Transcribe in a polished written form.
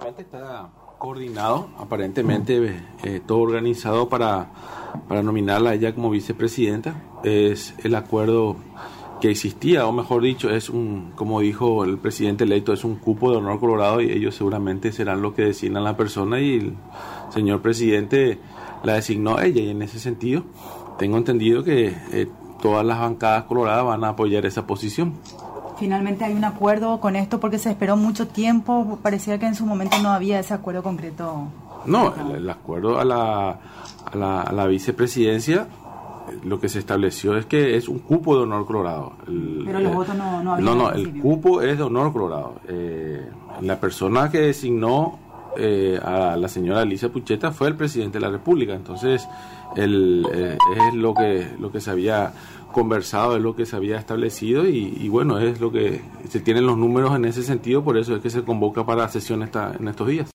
Está coordinado, aparentemente todo organizado para nominarla a ella como vicepresidenta. Es el acuerdo que existía, o mejor dicho, como dijo el presidente electo, es un cupo de honor colorado y ellos seguramente serán los que designan la persona y el señor presidente la designó a ella, y en ese sentido tengo entendido que todas las bancadas coloradas van a apoyar esa posición. Finalmente hay un acuerdo con esto porque se esperó mucho tiempo, parecía que en su momento no había ese acuerdo concreto. No, el acuerdo a la vicepresidencia, lo que se estableció es que es un cupo de honor colorado. Pero los votos no había. No, el cupo es de honor colorado. La persona que designó a la señora Alicia Pucheta fue el presidente de la República, entonces es lo que se había conversado, es lo que se había establecido y bueno, es lo que se tienen los números en ese sentido, por eso es que se convoca para sesión en estos días.